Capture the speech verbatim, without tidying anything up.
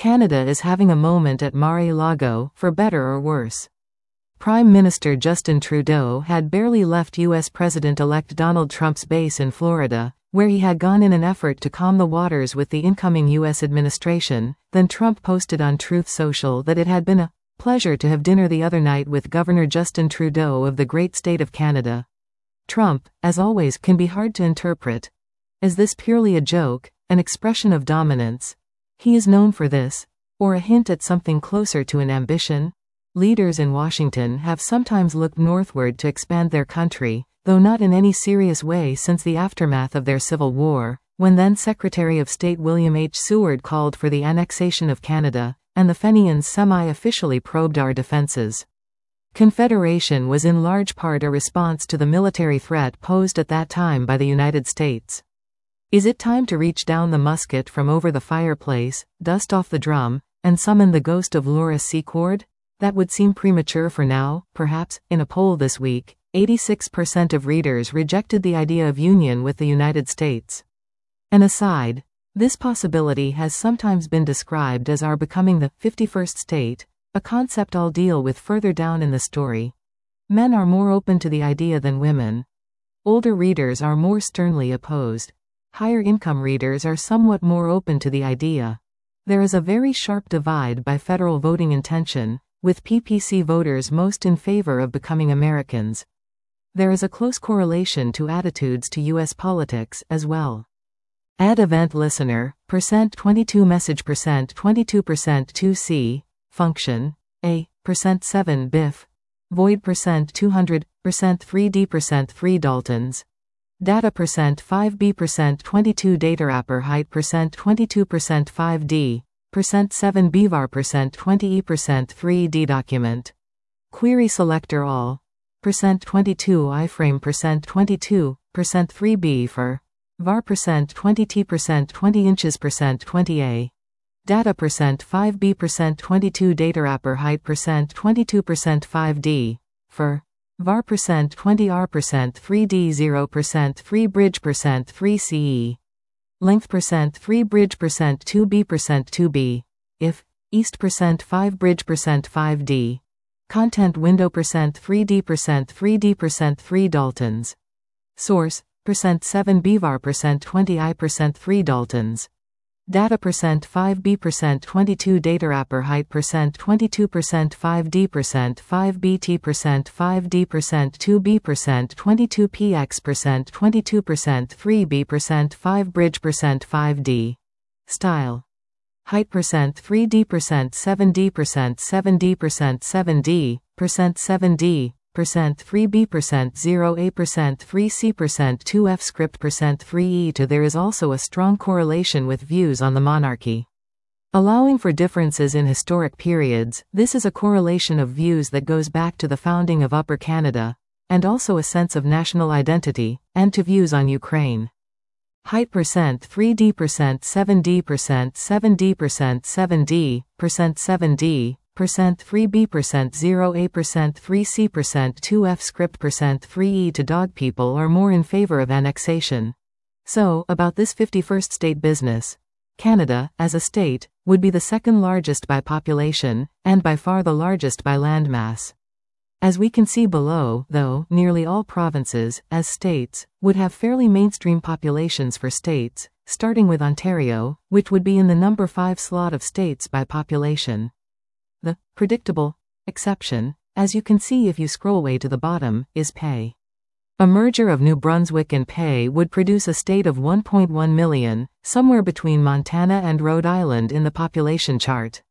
Canada is having a moment at Mar-a-Lago, for better or worse. Prime Minister Justin Trudeau had barely left U S President-elect Donald Trump's base in Florida, where he had gone in an effort to calm the waters with the incoming U S administration. Then Trump posted on Truth Social that it had been a pleasure to have dinner the other night with Governor Justin Trudeau of the great state of Canada. Trump, as always, can be hard to interpret. Is this purely a joke, an expression of dominance? He is known for this, or a hint at something closer to an ambition? Leaders in Washington have sometimes looked northward to expand their country, though not in any serious way since the aftermath of their Civil War, when then Secretary of State William H. Seward called for the annexation of Canada, and the Fenians semi-officially probed our defenses. Confederation was in large part a response to the military threat posed at that time by the United States. Is it time to reach down the musket from over the fireplace, dust off the drum, and summon the ghost of Laura Secord? That would seem premature for now, perhaps. In a poll this week, eighty-six percent of readers rejected the idea of union with the United States. An aside, this possibility has sometimes been described as our becoming the fifty-first state, a concept I'll deal with further down in the story. Men are more open to the idea than women. Older readers are more sternly opposed. Higher income readers are somewhat more open to the idea. There is a very sharp divide by federal voting intention, with P P C voters most in favor of becoming Americans. There is a close correlation to attitudes to U S politics as well. Add event listener, percent twenty-two message percent twenty-two percent two C, function, A, percent seven B I F, void percent two hundred, percent three D percent three Daltons. Data percent five B percent twenty-two datawrapper height percent twenty-two percent five D, percent seven B var percent twenty E percent three D document. Query selector all, percent twenty-two iframe percent twenty-two, percent three B for, var percent twenty T percent twenty inches percent twenty A. Data percent five B percent twenty-two datawrapper height percent twenty-two percent five D, for, var percent twenty R percent three D zero percent three bridge percent three C E. Length percent three bridge percent two B percent two B. If, east percent five bridge percent five D. Content window percent three D percent three D percent three Daltons. Source, percent seven B var percent twenty I percent three Daltons. Data percent five B percent twenty-two datawrapper height percent twenty-two percent five D percent five B T percent five D percent two B percent twenty-two P X percent twenty-two percent three B percent five bridge percent five D. Style. Height percent three D percent seven D percent seven D percent seven D, percent seven D, percent three B percent zero A percent three C percent two F script percent three E to. There is also a strong correlation with views on the monarchy. Allowing for differences in historic periods, this is a correlation of views that goes back to the founding of Upper Canada, and also a sense of national identity, and to views on Ukraine. Height percent three D percent seven D percent seven D percent seven D, percent seven D, percent three B percent zero A percent three C percent two F script percent three E to. Dog people are more in favor of annexation. So, about this fifty-first state business. Canada, as a state, would be the second largest by population, and by far the largest by landmass. As we can see below, though, nearly all provinces, as states, would have fairly mainstream populations for states, starting with Ontario, which would be in the number five slot of states by population. The predictable exception, as you can see if you scroll way to the bottom, is Pei. A merger of New Brunswick and Pei would produce a state of one point one million, somewhere between Montana and Rhode Island in the population chart.